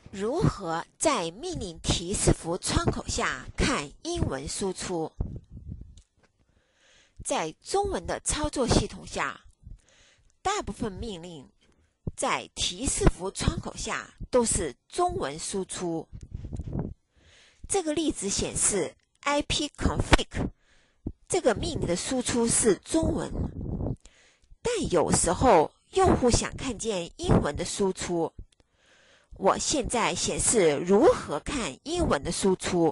如何在命令提示符窗口下看英文输出？在中文的操作系统下，大部分命令在提示符窗口下都是中文输出。这个例子显示 ipconfig 这个命令的输出是中文，但有时候用户想看见英文的输出。我现在显示如何看英文的输出。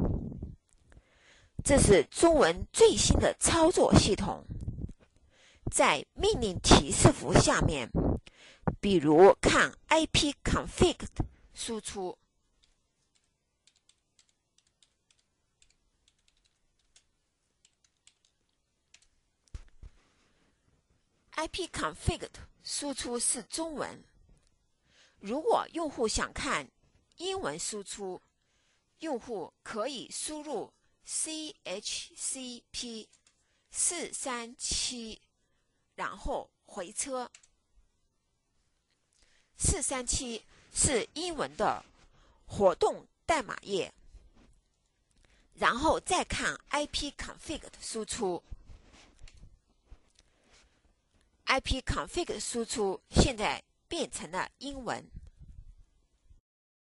这是中文最新的操作系统。在命令提示符下面，比如看 ipconfig 输出。ipconfig 输出是中文。如果用户想看英文输出，用户可以输入 chcp 437，然后回车。437是英文的活动代码页，然后再看 ipconfig 的输出。ipconfig 的输出现在变成了英文。